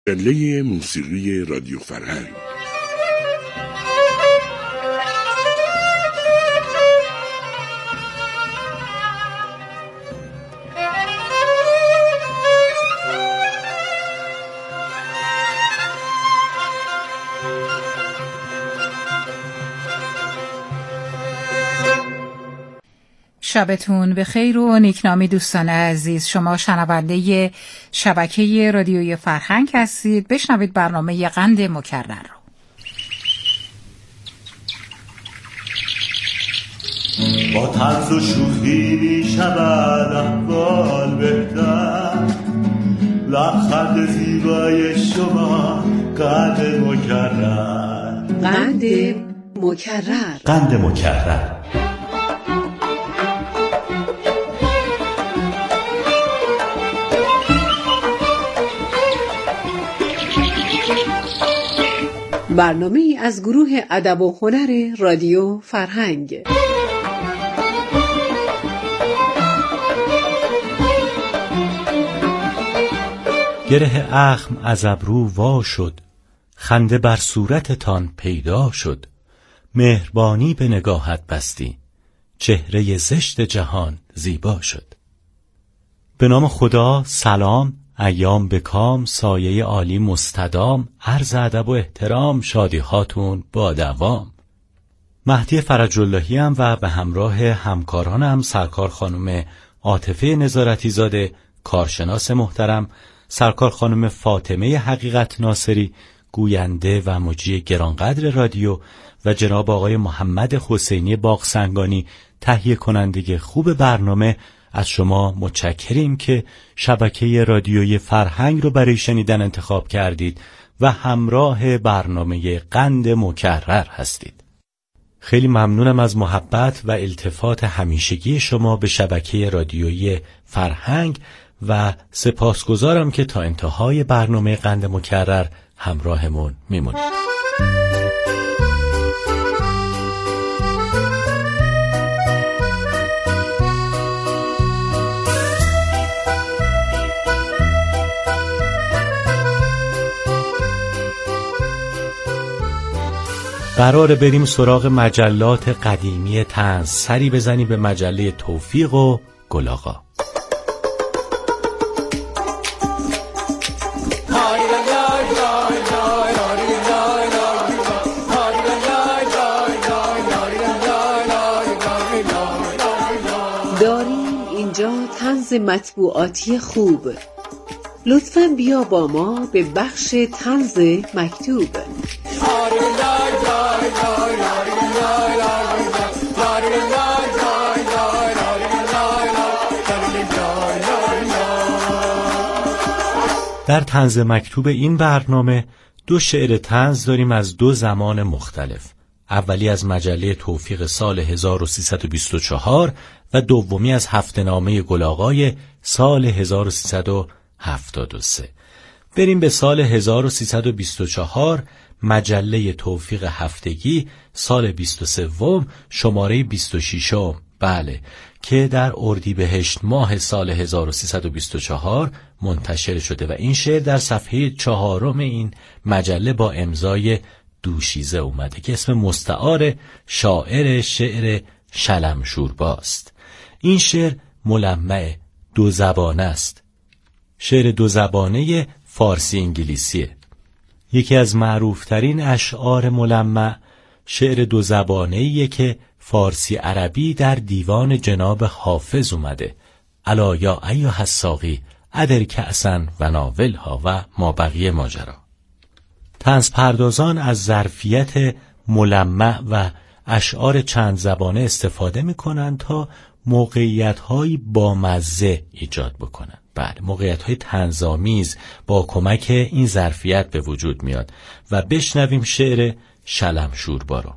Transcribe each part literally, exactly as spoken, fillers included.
مجله موسیقی رادیو فرهنگ. شبتون بخیر و نیکنامی دوستان عزیز. شما شنونده شبکه رادیوی فرهنگ هستید. بشنوید برنامه قند مکرر رو. با طرز و شوخی می شود احوال بهتر، لبخند زیبای شما قند مکرر. قند مکرر. قند مکرر. برنامه‌ای از گروه ادب و هنر رادیو فرهنگ. گره اخم از ابرو وا شد، خنده بر صورتتان پیدا شد. مهربانی به نگاهت بستی، چهره زشت جهان زیبا شد. به نام خدا. سلام، ایام بکام، سایه عالی مستدام، عرض ادب و احترام، شادی هاتون با دوام. مهدی فرج اللهی ام و به همراه همکارانم سرکار خانم عاطفه نظارتی زاده، کارشناس محترم، سرکار خانم فاطمه حقیقت ناصری، گوینده و مجری گرانقدر رادیو، و جناب آقای محمد حسینی باغسنگانی، تهیه کننده خوب برنامه، از شما متشکریم که شبکه رادیوی فرهنگ رو برای شنیدن انتخاب کردید و همراه برنامه قند مکرر هستید. خیلی ممنونم از محبت و التفات همیشگی شما به شبکه رادیویی فرهنگ و سپاسگزارم که تا انتهای برنامه قند مکرر همراهمون میمونید. قراره بریم سراغ مجلات قدیمی طنز، سری بزنیم به مجله توفیق و گل آقا. داریم اینجا طنز مطبوعاتی خوب. لطفاً بیا با ما به بخش طنز مکتوب. در طنز مکتوب این برنامه دو شعر طنز داریم از دو زمان مختلف. اولی از مجله توفیق سال هزار و سیصد و بیست و چهار و دومی از هفته‌نامه گل آقای سال هزار و سیصد و هفتاد و سه. بریم به سال هزار و سیصد و بیست و چهار، مجله توفیق هفتگی سال بیست و سه، شماره بیست و شش. بله، که در اردیبهشت ماه سال هزار و سیصد و بیست و چهار منتشر شده و این شعر در صفحه چهارم این مجله با امضای دوشیزه اومده که اسم مستعار شاعر شعر شلمشورباست. این شعر ملمع دو زبانه است. شعر دو زبانه فارسی انگلیسیه. یکی از معروفترین اشعار ملمع شعر دو زبانه‌ایه که فارسی عربی در دیوان جناب حافظ اومده. الا یا ایها الساقی ادر کأسا و ناولها و ما بقیه ماجرا. طنز پردازان از ظرفیت ملمع و اشعار چند زبانه استفاده میکنن تا موقعیت‌های بامزه ایجاد بکنن. بله، موقعیت‌های طنزآمیز با کمک این ظرفیت به وجود میاد و بشنویم شعر شلمشوربا رو.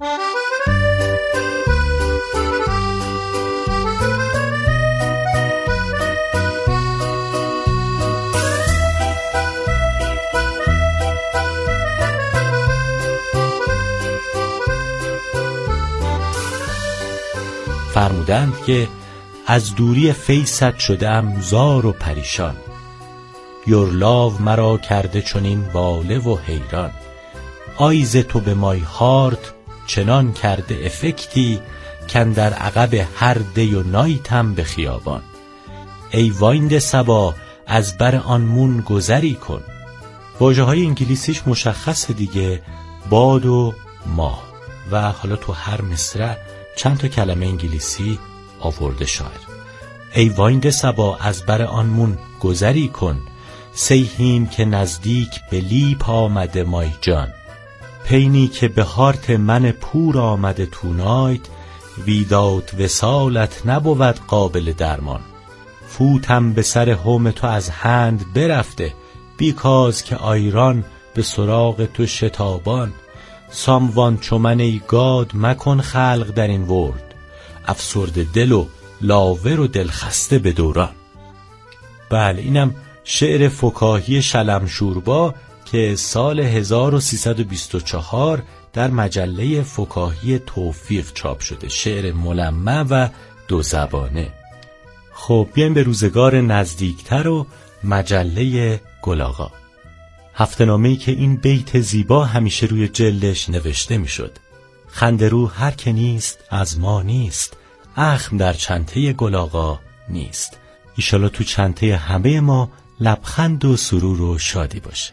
فرمودند که از دوری فیضت شدم زار و پریشان، یورلاو مرا کرده چنین واله و حیران. آیز تو به مای هارت چنان کرده افکتی، کن در عقب هر دی و نایتم به خیابان. ای وایند سبا از بر آن مون گذری کن. واژه های انگلیسیش مشخصه دیگه، باد و ماه، و حالا تو هر مصرع چند تا کلمه انگلیسی آورده شاعر. ای وایند سبا از بر آن مون گذری کن، سیهیم که نزدیک به لیپ آمده مای جان. پینی که به هارت من پور آمده تونایت، ویدات وصالت نبود قابل درمان. فوتم به سر هوم تو از هند برفته، بیکاز که آیران به سراغ تو شتابان. ساموان چو من ای گاد مکن خلق در این ورد، افسرده دل و لاور و دلخسته به دوران. بله، اینم شعر فکاهی شلمشوربا که سال هزار و سیصد و بیست و چهار در مجله فکاهی توفیق چاپ شده، شعر ملمع و دو زبانه. خب بیایم به روزگار نزدیکتر و مجله گل آقا. هفته‌نامه‌ای که این بیت زیبا همیشه روی جلدش نوشته میشد: خنده‌رو هر که نیست از ما نیست، اخم در چنته گل آقا نیست. ایشالا تو چنته همه ما لبخند و سرور و شادی باشه.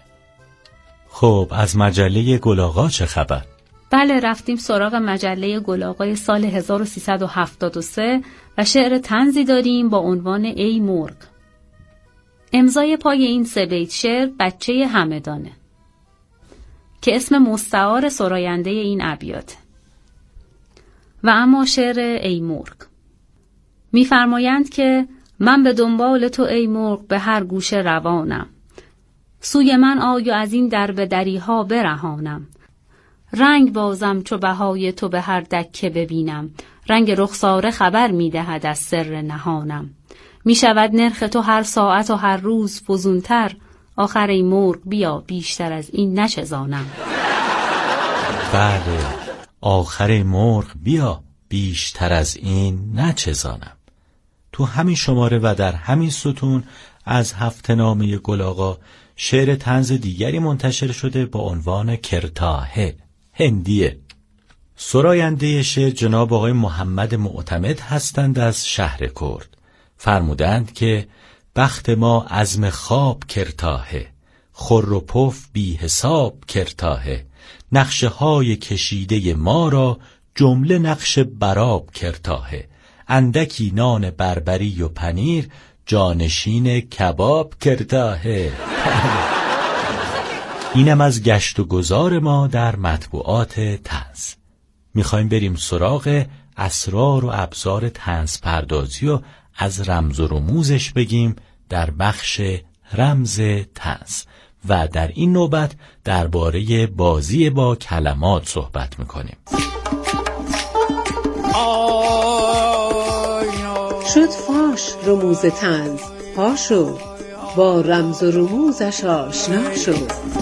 خب از مجله گل آقا چه خبر؟ بله، رفتیم سراغ مجله گل آقای سال هزار و سیصد و هفتاد و سه و شعر طنزی داریم با عنوان ای مرغ. امضای پای این سه بیت شعر بچه همدانه که اسم مستعار سراینده این ابیات. و اما شعر ای مرغ می‌فرمایند که من به دنبال تو ای مرغ به هر گوشه روانم، سوی من آی و از این در به دریها برهانم. رنگ بازم چو بهای تو به هر دکه ببینم، رنگ رخساره خبر می‌دهد از سر نهانم. می شود نرخ تو هر ساعت و هر روز فزونتر، آخر ای مرغ بیا بیشتر از این نچزانم. بله، آخر ای مرغ بیا بیشتر از این نچزانم. تو همین شماره و در همین ستون از هفته‌نامه گل آقا شعر طنز دیگری منتشر شده با عنوان کرتاهه، هندیه. سراینده شعر جناب آقای محمد معتمد هستند از شهر کرد. فرمودند که بخت ما عزم خواب کرتاهه، خور و پف بی حساب کرتاهه. نقشه های کشیده ما را جمله نقش براب کرتاهه. اندکی نان بربری و پنیر جانشین کباب کرتاهه. اینم از گشت و گذار ما در مطبوعات طنز. میخوایم بریم سراغ اسرار و ابزار طنز پردازی و از رمز و رموزش بگیم در بخش رمز طنز و در این نوبت درباره بازی با کلمات صحبت میکنیم. شد فاش رموز طنز، پاشو با رمز و رموزش آشنا شو.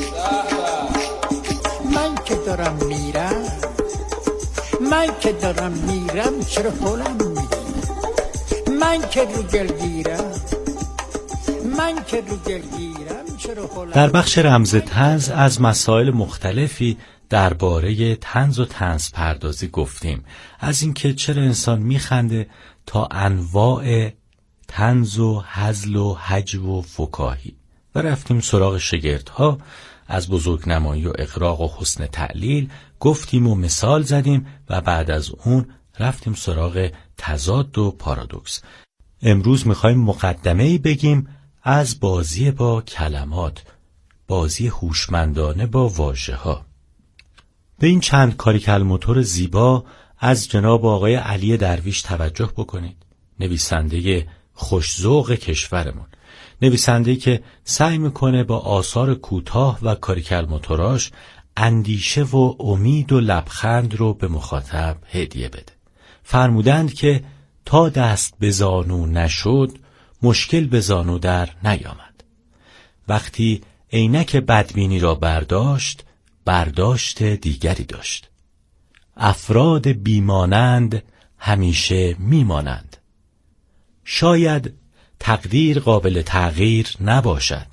من که دارم میرم من که دارم میرم چرا حالم میدی؟ من که رو گل گیرم من که رو گل گیرم چرا حالم. در بخش رمز طنز از مسائل مختلفی درباره طنز و طنز پردازی گفتیم، از اینکه چرا انسان میخنده تا انواع طنز و هزل و هجو و فکاهی، و رفتیم سراغ شگردها، از بزرگنمایی و اغراق و حسن تعلیل گفتیم و مثال زدیم و بعد از اون رفتیم سراغ تضاد و پارادوکس. امروز میخوایم مقدمه‌ای بگیم از بازی با کلمات، بازی هوشمندانه با واژه‌ها. به این چند کاریکل موتور زیبا از جناب آقای علی درویش توجه بکنید، نویسنده خوش‌ذوق کشورمون، نویسنده‌ای که سعی میکنه با آثار کوتاه و کاریکل موتوراش اندیشه و امید و لبخند رو به مخاطب هدیه بده. فرمودند که تا دست به زانو نشد مشکل به زانو در نیامد. وقتی عینک بدبینی را برداشت برداشت دیگری داشت. افراد بیمانند همیشه میمانند. شاید تقدیر قابل تغییر نباشد،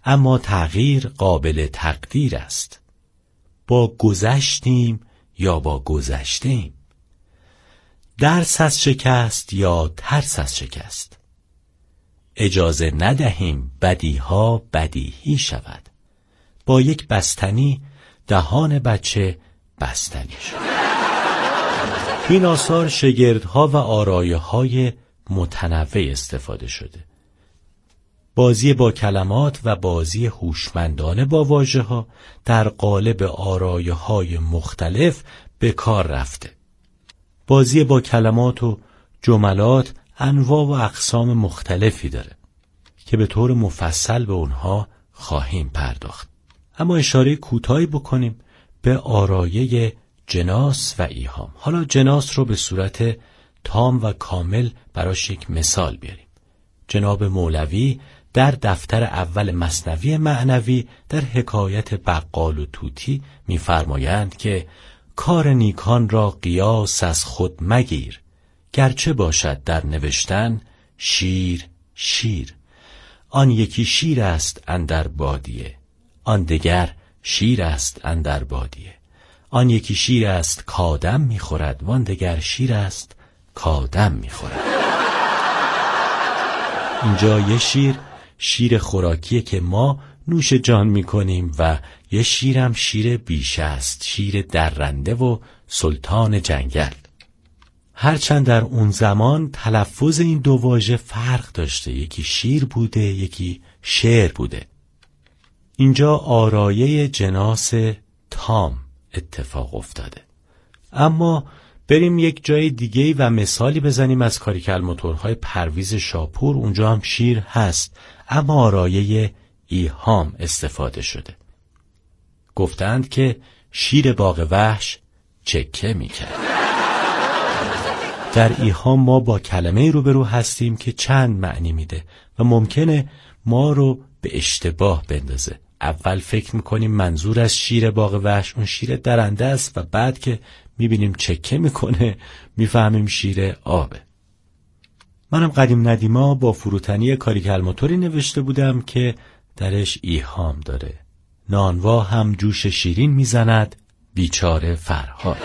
اما تغییر قابل تقدیر است. با گذشتیم یا با گذشتیم؟ درس از شکست یا ترس از شکست؟ اجازه ندهیم بدیها بدیهی شود. با یک بستنی دهان بچه بستنی شد. این آثار شگردها و آرایه‌های متنوع استفاده شده. بازی با کلمات و بازی هوشمندانه با واژه‌ها در قالب آرایه‌های مختلف به کار رفته. بازی با کلمات و جملات انواع و اقسام مختلفی داره که به طور مفصل به اونها خواهیم پرداخت. اما اشاره کوتاهی بکنیم به آرایه جناس و ایهام. حالا جناس رو به صورت تام و کامل براش یک مثال بیاریم. جناب مولوی در دفتر اول مثنوی معنوی در حکایت بقال و طوطی می‌فرمایند که کار نیکان را قیاس از خود مگیر، گرچه باشد در نوشتن شیر شیر. آن یکی شیر است اندر بادیه، آن دگر شیر است اندر بادیه. آن یکی شیر است کآدم می‌خورد، وان دگر شیر است کآدم می‌خورد. اینجا یه شیر شیر خوراکیه که ما نوش جان می‌کنیم و یه شیرم شیر بیشه است، شیر درنده و سلطان جنگل. هرچند در اون زمان تلفظ این دو واژه فرق داشته، یکی شیر بوده یکی شعر بوده. اینجا آرایه جناس تام اتفاق افتاده. اما بریم یک جای دیگه و مثالی بزنیم از کاریکل موتورهای پرویز شاپور. اونجا هم شیر هست اما آرایه ایهام استفاده شده. گفتند که شیر باغ وحش چکه میکرد. در ایهام ما با کلمه روبرو هستیم که چند معنی میده و ممکنه ما رو به اشتباه بندازه. اول فکر میکنیم منظور از شیر باغ وحش اون شیر درنده است و بعد که میبینیم چکه میکنه میفهمیم شیر آبه. منم قدیم ندیما با فروتنی کاریکل موتوری نوشته بودم که درش ایهام داره. نانوا هم جوش شیرین میزند بیچاره فرهاد.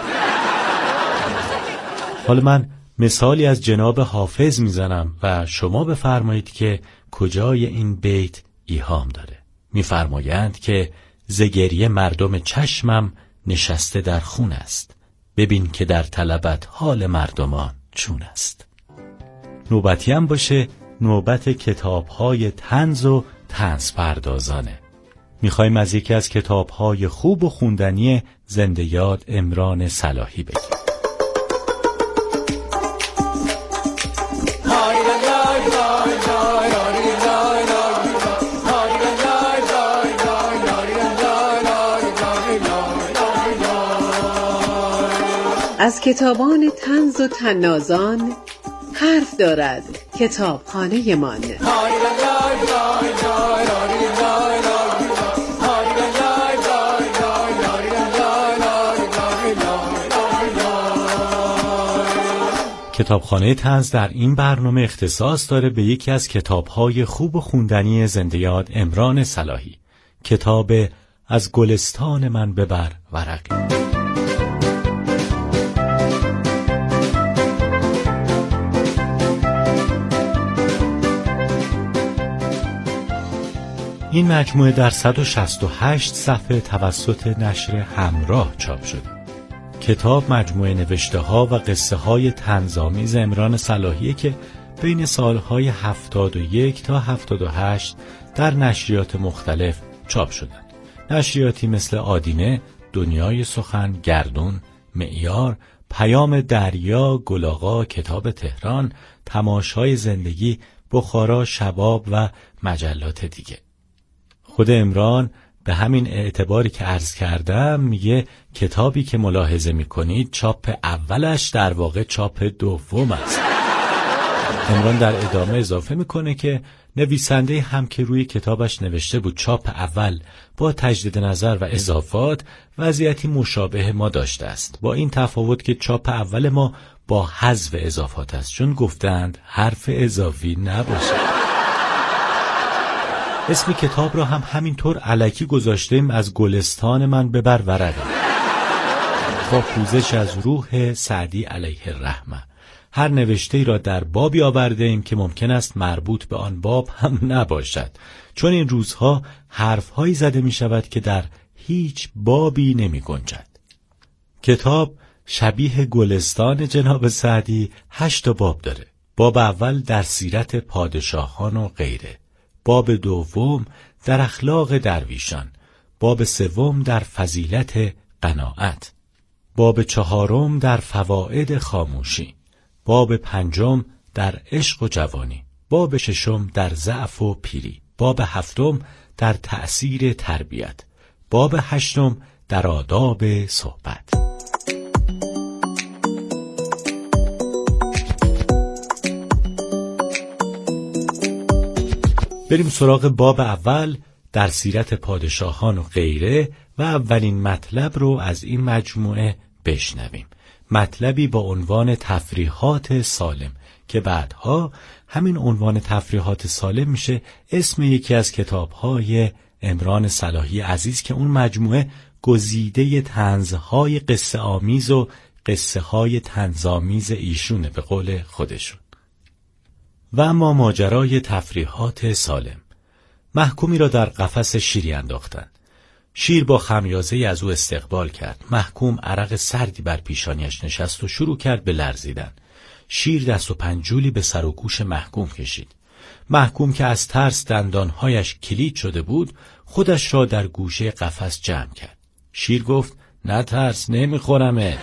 حالا من مثالی از جناب حافظ میزنم و شما بفرمایید که کجای این بیت ایهام داره. میفرمایند که ز گریه مردم چشمم نشسته در خون است، ببین که در طلبت حال مردمان چون است. نوبتی هم باشه نوبت کتاب‌های طنز و طنز پردازانه. میخوایم از یکی از کتاب‌های خوب و خوندنی زنده یاد عمران صلاحی بگیم. از کتابان طنز و طنازان حرف دارد کتابخانه من. کتابخانه طنز در این برنامه اختصاص داره به یکی از کتاب‌های خوب و خوندنی زنده یاد عمران صلاحی، کتاب از گلستان من ببر ورقی. این مجموعه در صد و شصت و هشت صفحه توسط نشر همراه چاپ شده. کتاب مجموعه نوشته ها و قصه های طنزآمیز عمران صلاحی که بین سالهای هفتاد و یک تا هفتاد و هشت در نشریات مختلف چاپ شدند. نشریاتی مثل آدینه، دنیای سخن، گردون، معیار، پیام دریا، گلاغا، کتاب تهران، تماشای زندگی، بخارا، شباب و مجلات دیگه. خود عمران به همین اعتباری که عرض کردم میگه کتابی که ملاحظه میکنید چاپ اولش در واقع چاپ دوم است. عمران در ادامه اضافه میکنه که نویسنده هم که روی کتابش نوشته بود چاپ اول با تجدید نظر و اضافات وضعیتی مشابه ما داشته است، با این تفاوت که چاپ اول ما با حذف اضافات است، چون گفتند حرف اضافی نباشه. اسم کتاب را هم همینطور الکی گذاشتیم از گلستان من ببر ورقه. با پوزش از روح سعدی علیه الرحمه. هر نوشته را در بابی آورده ایم که ممکن است مربوط به آن باب هم نباشد، چون این روزها حرفهایی زده می شود که در هیچ بابی نمی گنجد. کتاب شبیه گلستان جناب سعدی هشت باب داره. باب اول در سیرت پادشاهان و غیره، باب دوم در اخلاق درویشان، باب سوم در فضیلت قناعت، باب چهارم در فواید خاموشی، باب پنجم در عشق و جوانی، باب ششم در ضعف و پیری، باب هفتم در تأثیر تربیت، باب هشتم در آداب صحبت. بریم سراغ باب اول در سیرت پادشاهان و غیره و اولین مطلب رو از این مجموعه بشنویم. مطلبی با عنوان تفریحات سالم که بعدها همین عنوان تفریحات سالم میشه اسم یکی از کتاب‌های عمران صلاحی عزیز که اون مجموعه گزیده طنزهای قصه آمیز و قصه های طنزآمیز ایشونه به قول خودشون. و اما ماجرای تفریحات سالم. محکومی را در قفس شیری انداختند. شیر با خمیازه از او استقبال کرد. محکوم عرق سردی بر پیشانیش نشست و شروع کرد به لرزیدن. شیر دست و پنجولی به سر و گوش محکوم کشید. محکوم که از ترس دندانهایش کلید شده بود، خودش را در گوشه قفس جمع کرد. شیر گفت: نه ترس، نمیخورمه.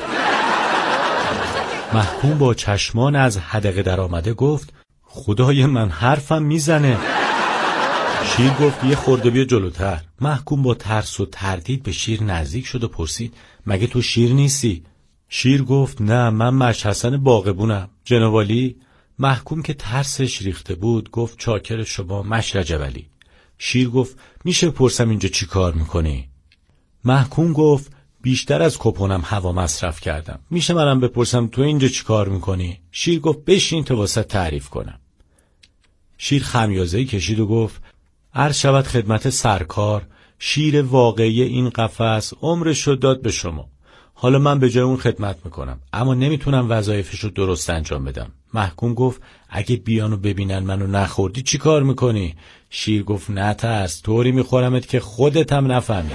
محکوم با چشمان از حدقه در آمده گفت: خدای من حرفم میزنه. شیر گفت: یه خورده بیا جلوتر. محکوم با ترس و تردید به شیر نزدیک شد و پرسید: مگه تو شیر نیستی؟ شیر گفت: نه، من مشحسن باغبونم جناب عالی. محکوم که ترسش ریخته بود گفت: چاکر شما مشرجب علی. شیر گفت: میشه پرسم اینجا چی کار میکنی؟ محکوم گفت: بیشتر از کپونم هوا مصرف کردم، میشه منم بپرسم تو اینجا چی کار میکنی؟ شیر گفت: بشین تا واسه تعریف کنم. شیر خمیازه‌ای کشید و گفت: عرض شود خدمت سرکار، شیر واقعی این قفس عمرش داد به شما. حالا من به جای اون خدمت میکنم، اما نمیتونم وظایفشو درست انجام بدم. محکوم گفت: اگه بیانو ببینن منو نخوردی چی کار میکنی؟ شیر گفت: نه ترس، طوری میخورمت که خودت هم نفهمی.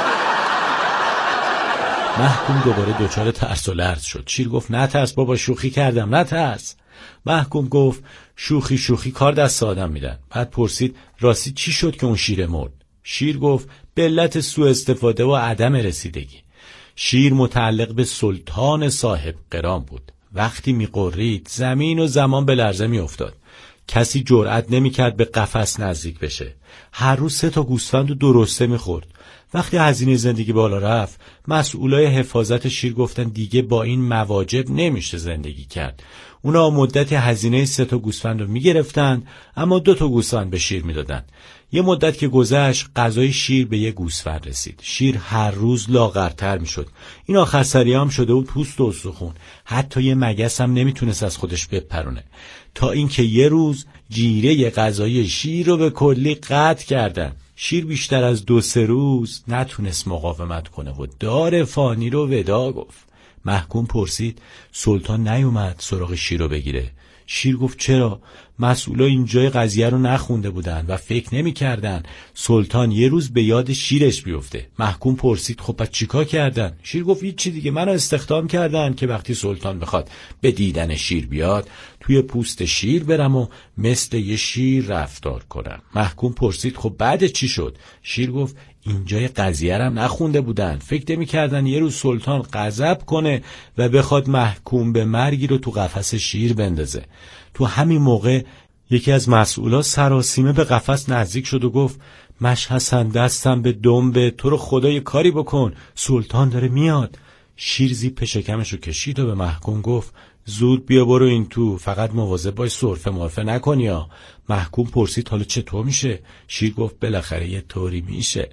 محکوم دوباره دچار ترس و لرز شد. شیر گفت: نه ترس بابا، شوخی کردم، نه ترس. محکوم گفت: شوخی شوخی کار دست آدم میدن. بعد پرسید: راستی چی شد که اون شیر مرد؟ شیر گفت: به علت سوء استفاده و عدم رسیدگی. شیر متعلق به سلطان صاحب قران بود. وقتی میقرید زمین و زمان به لرزه میافتاد. کسی جرأت نمیکرد به قفس نزدیک بشه. هر روز سه تا گوسفند و دو رسته میخورد. وقتی هزینه زندگی بالا رفت، مسئولای حفاظت شیر گفتن دیگه با این مواجب نمیشه زندگی کرد. اونا مدت هزینه سه تا گوسفند رو میگرفتن، اما دو تا گوسفند به شیر میدادن. یه مدت که گذشت، غذای شیر به یه گوسفند رسید. شیر هر روز لاغرتر میشد. این آخر سریام شده بود پوست و استخون. حتی یه مگس هم نمیتونست از خودش بپرونه. تا اینکه یه روز جیره غذایی شیر رو به کلی قطع کردن. شیر بیشتر از دو سه روز نتونست مقاومت کنه و دار فانی رو ودا گفت. محکوم پرسید: سلطان نیومد سراغ شیر رو بگیره؟ شیر گفت: چرا؟ مسئولا اینجای قضیه رو نخونده بودن و فکر نمی کردن سلطان یه روز به یاد شیرش بیفته. محکوم پرسید: خب پس چیکار کردن؟ شیر گفت: هیچ چی دیگه، منو استخدام کردن که وقتی سلطان بخواد به دیدن شیر بیاد توی پوست شیر برم و مثل یه شیر رفتار کنم. محکوم پرسید: خب بعد چی شد؟ شیر گفت: اینجای قضیه رو هم نخونده بودن، فکر نمی کردن یه روز سلطان غضب کنه و بخواد محکوم به مرگی رو تو قفس شیر بندازه. تو همین موقع یکی از مسئولا سراسیمه به قفس نزدیک شد و گفت: مشحسن دستم به دنبه، تو رو خدا یه کاری بکن، سلطان داره میاد. شیر زیپ شکمشو کشید و به محکوم گفت: زود بیا برو این تو، فقط مواظب باش سرفه مرفه نکنی ها. محکوم پرسید: حالا چطور میشه؟ شیر گفت: بالاخره یه طوری میشه.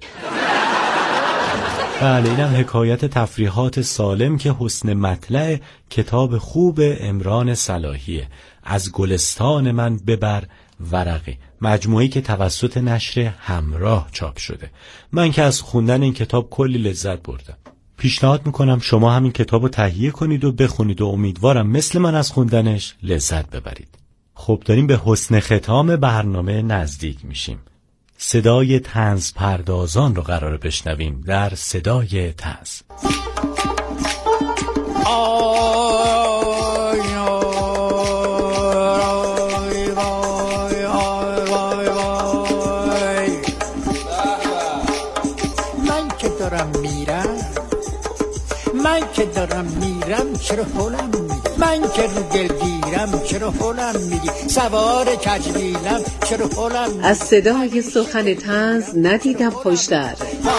بله، اینم حکایت تفریحات سالم که حسن مطلع کتاب خوب عمران صلاحیه. از گلستان من ببر ورقی، مجموعه‌ای که توسط نشر همراه چاپ شده. من که از خوندن این کتاب کلی لذت بردم. پیشنهاد میکنم شما همین کتاب رو تهیه کنید و بخونید و امیدوارم مثل من از خوندنش لذت ببرید. خب داریم به حسن ختام برنامه نزدیک میشیم. صدای طنز پردازان رو قراره بشنویم در صدای طنز. من که دارم میرم چرا حولم میدی، من که رو گلگیرم چرا حولم میدی، سوار کجبیلم چرا حولم میدی. از صدای سخن طنز ندیدم خوشتر.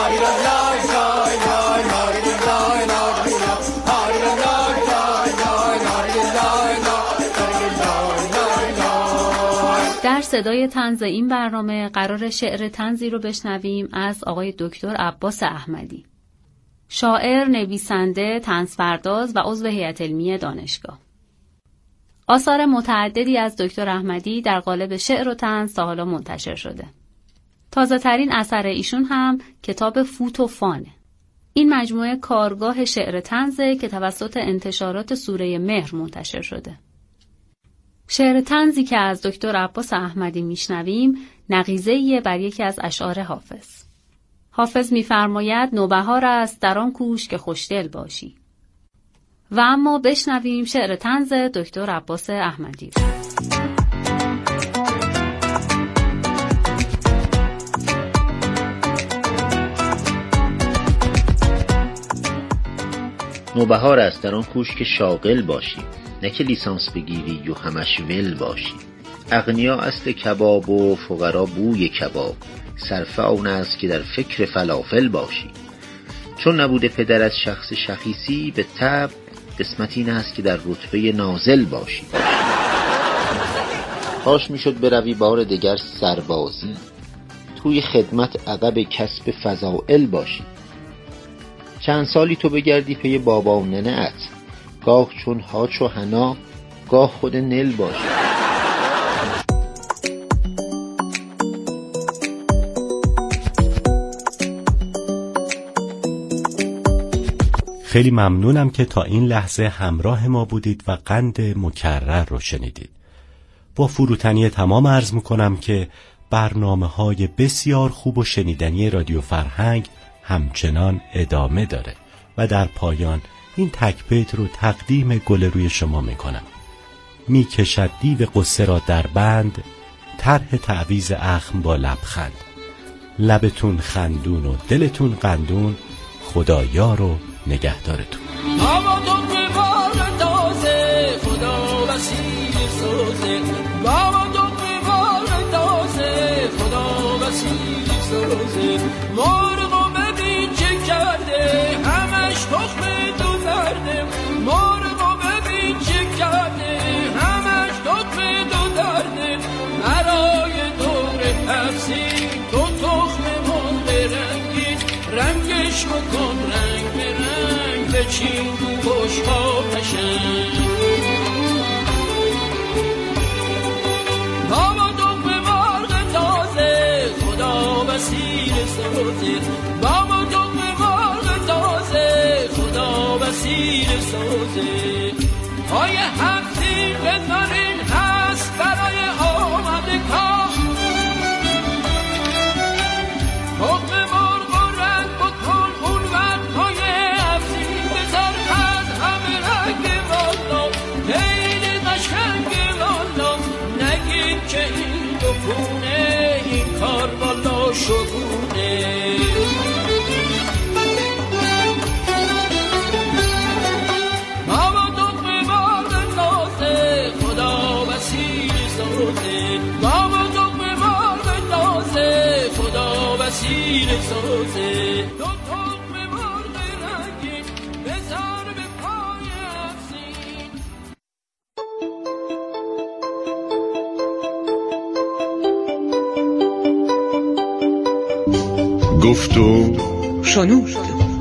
در صدای طنز این برنامه قرار شعر طنزی رو بشنویم از آقای دکتر عباس احمدی، شاعر، نویسنده، طنزپرداز و عضو هیئت علمی دانشگاه. آثار متعددی از دکتر احمدی در قالب شعر و طنز تا حالا منتشر شده. تازه ترین اثر ایشون هم کتاب فوت و فانه. این مجموعه کارگاه شعر طنزه که توسط انتشارات سوره مهر منتشر شده. شعر طنزی که از دکتر عباس احمدی میشنویم نقیضه‌ای بر یکی از اشعار حافظ. حافظ می‌فرماید نوبهار است در آن کوش که خوشدل باشی. و اما بشنویم شعر طنز دکتر عباس احمدی. نوبهار است در آن کوش که شاغل باشی، نه که لیسانس بگیری و همش ول باشی. اغنیا اصل کباب و فقرا بوی کباب، صرفه آن است که در فکر فلافل باشی. چون نبوده پدر از شخص شخیصی، به طبع قسمت این است که در رتبه نازل باشی. کاش میشد بروی بار دگر سربازی، توی خدمت عقب کسب فضائل باشی. چند سالی تو بگردی پی بابا و ننه ات، گاه چون هاچ و حنا، گاه خود نل باشی. خیلی ممنونم که تا این لحظه همراه ما بودید و قند مکرر رو شنیدید. با فروتنی تمام عرض میکنم که برنامه‌های بسیار خوب و شنیدنی رادیو فرهنگ همچنان ادامه داره و در پایان این تک بیت رو تقدیم گل روی شما میکنم. میکشد دیو قصه را در بند، طرح تعویض اخم با لبخند. لبتون خندون و دلتون قندون، خدایار و نگهدارتون. آمادون به بار تازه، خدا وسیع سازه. آمادون به بار تازه، خدا وسیع سازه. مرغو ببین چه کرده، همش تخم دو درده. مرغو ببین چه کرده، همش تخم دو درده. برای دور حفظی تو تخم مرغ رنگی، رنگش بکن رنگ به رنگ، بچین رو خوشها پشنگ. بابا دقم مرغ تازه، خدا وسیل سازه. بابا دقم مرغ تازه، خدا وسیل سازه. پای هفتی بذارین هست برای آمده کار. حکم مرغ و رنگ بکن اون وقت های افزی، بذار از همه رنگ والا، خیلی قشنگ والا. نگید که این دو پونه، این کار والا شگونه. بابا دقم مرغ تازه، خدا وسیل سازه. بابا دقم مرغ تازه، خدا وسیل سازه. دو تقم مرغ رنگی بذار به پای افزین. گفت و شنود.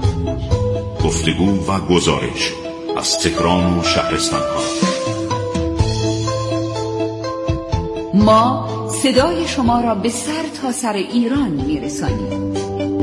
گفتگو و گزارش از تهران و شهرستان ها. ما صدای شما را به سر تا سر ایران می‌رسانیم.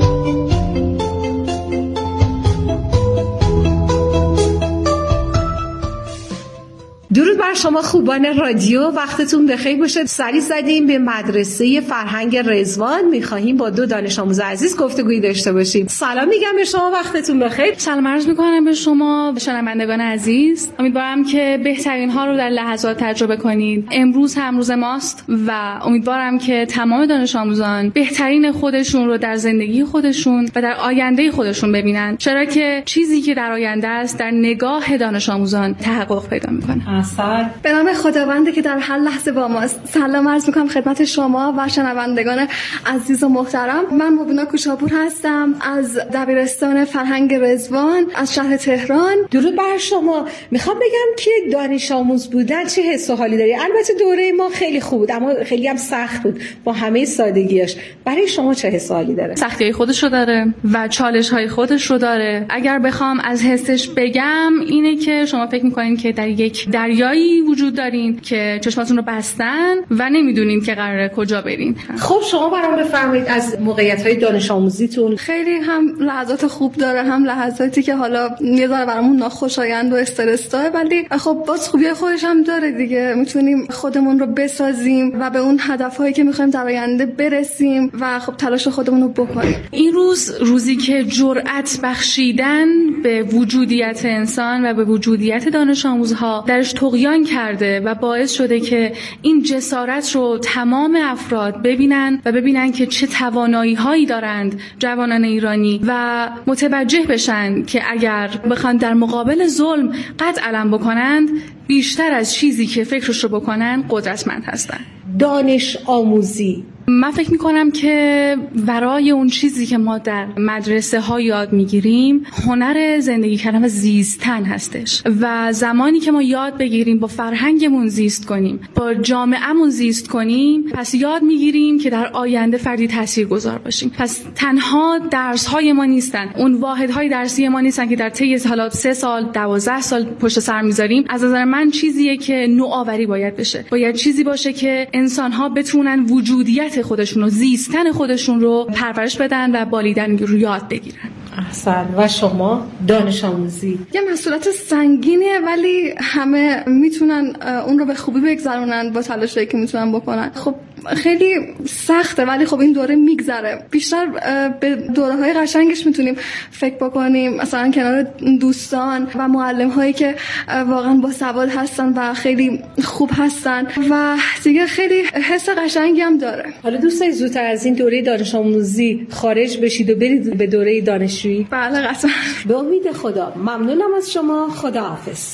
درود بر شما خوبان رادیو، وقتتون بخیر باشه. سری زدیم به مدرسه فرهنگ رضوان، میخواهیم با دو دانش آموز عزیز گفتگویی داشته باشیم. سلام میگم به شما، وقتتون بخیر. سلام عرض میکنم به شما شنوندگان عزیز. امیدوارم که بهترین ها رو در لحظات تجربه کنید. امروز هم روز ماست و امیدوارم که تمام دانش آموزان بهترین خودشون رو در زندگی خودشون و در آینده خودشون ببینن، چرا که چیزی که در آینده است در نگاه دانش آموزان تحقق پیدا میکنه. اثر به نام خداونده که در هر لحظه با ماست. سلام عرض میکنم خدمت شما و شنوندگان عزیز و محترم. من مبینا کوشاپور هستم از دبیرستان فرهنگ رضوان از شهر تهران. درود بر شما. میخوام بگم که دانش آموز بودن چه حس و حالی داری؟ البته دوره ما خیلی خوب بود اما خیلی هم سخت بود با همه سادگیاش. برای شما چه حس و حالی داره؟ سختی‌های خودش رو داره و چالش‌های خودش رو داره. اگر بخوام از حسش بگم اینه که شما فکر می‌کنین که در یک دریایی وجود دارین که چشماتون رو بستن و نمیدونین که قراره کجا برین. خب شما برام بفرمایید از موقعیت‌های دانش آموزیتون. خیلی هم لحظات خوب داره، هم لحظاتی که حالا یه ذره برامون ناخوشایند و استرس داره، ولی خب باز خوبی خودش هم داره دیگه. میتونیم خودمون رو بسازیم و به اون هدف‌هایی که می‌خوایم در آینده برسیم و خب تلاش خودمون رو بکنیم. این روز روزی که جرأت بخشیدن به وجودیت انسان و به وجودیت دانش آموزها درش طغیان کرده و باعث شده که این جسارت رو تمام افراد ببینن و ببینن که چه توانایی هایی دارند جوانان ایرانی و متوجه بشن که اگر بخوان در مقابل ظلم قد علم بکنند بیشتر از چیزی که فکرش رو بکنن قدرتمند هستن. دانش آموزی، من فکر میکنم که برای اون چیزی که ما در مدرسه ها یاد میگیریم هنر زندگی کردن و زیستن هستش و زمانی که ما یاد بگیریم با فرهنگمون زیست کنیم، با جامعهمون زیست کنیم، پس یاد میگیریم که در آینده فردی تاثیرگذار باشیم. پس تنها درس های ما نیستن، اون واحد های درسی ما نیستن که در طی حالا سه سال دوازده سال پشت سر میذاریم. از نظر من چیزیه که نوآوری باید بشه، باید چیزی باشه که انسان ها بتونن وجودیت خودشون رو، زیستن خودشون رو پرورش بدن و بالیدن رو یاد بگیرن. احسن. و شما دانش آموزی یه مسئولیت سنگینه ولی همه میتونن اون رو به خوبی بگذرونن با تلاشی که میتونن بکنن. خب خیلی سخته ولی خب این دوره میگذره. بیشتر به دوره‌های قشنگش میتونیم فکر بکنیم، مثلا کنار دوستان و معلم هایی که واقعا با سواد هستن و خیلی خوب هستن و دیگه خیلی حس قشنگی هم داره. حالا دوست دارید زودتر از این دوره دانش آموزی خارج بشید و برید به دوره دانشجویی؟ بله قطعا. به امید خدا. ممنونم از شما. خداحافظ.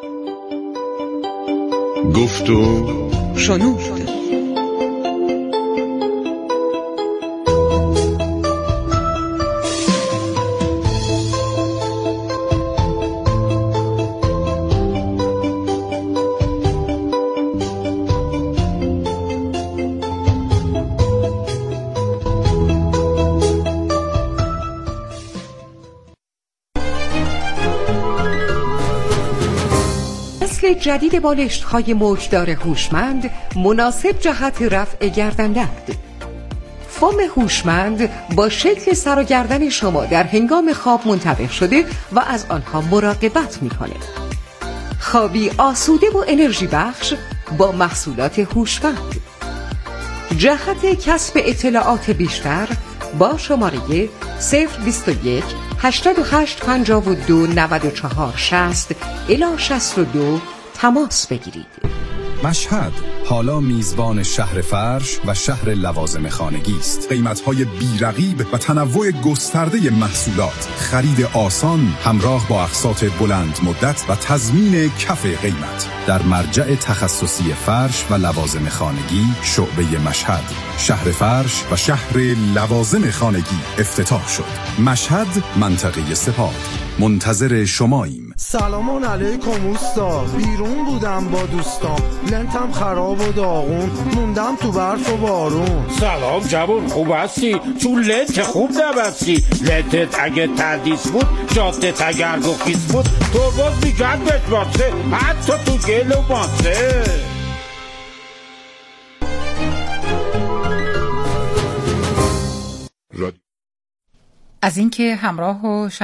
گفتو شنود. جدید بالشت‌های موجدار هوشمند مناسب جهت رفع گردن‌درد. فوم هوشمند با شکل سر و گردن شما در هنگام خواب منطبق شده و از آنها مراقبت می‌کنه. خوابی آسوده و انرژی بخش با محصولات هوشمند. جهت کسب اطلاعات بیشتر با شماره صفر بیست و یک هشتاد و هشت پنجاه و دو نود و چهار شصت الی شصت و دو تماس بگیرید. مشهد حالا میزبان شهر فرش و شهر لوازم خانگی است. قیمت‌های بی‌رقیب و تنوع گسترده محصولات، خرید آسان همراه با اقساط بلند مدت و تضمین کف قیمت. در مرجع تخصصی فرش و لوازم خانگی شعبه مشهد، شهر فرش و شهر لوازم خانگی افتتاح شد. مشهد، منطقه سپاه. منتظر شماییم. سلام علیکم اوستا، بیرون بودم با دوستام، لنتم خراب و داغون، موندم تو برف و بارون. سلام جوون، خوب هستی؟ چون لنت که خوب نبستی. لنتت اگه تردیس بود، جادت اگر گفیس بود، تو باز میگرد بشباسه، حتی تو گل و ماسه. از اینکه همراه و